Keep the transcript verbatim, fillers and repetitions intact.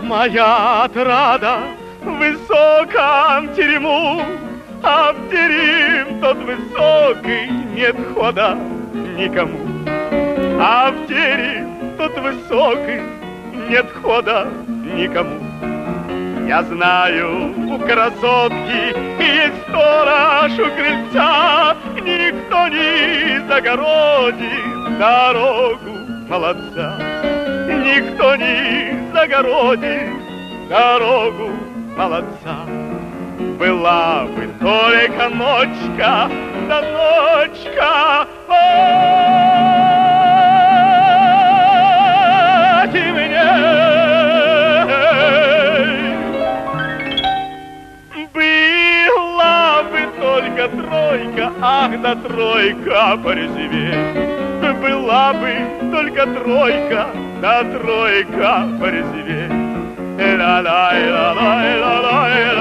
Моя отрада в высоком терему, а в терем тот высокий нет хода никому. А в терем тот высокий нет хода никому. Я знаю, у красотки есть сторож у крыльца, никто не загородит дорогу молодца. Никто не загородит дорогу молодца. Была бы только ночка, да ночка, только тройка, ах, да тройка порезвей. Была бы только тройка, да тройка порезвей. Ла-ла-ла-ла-ла-ла-ла.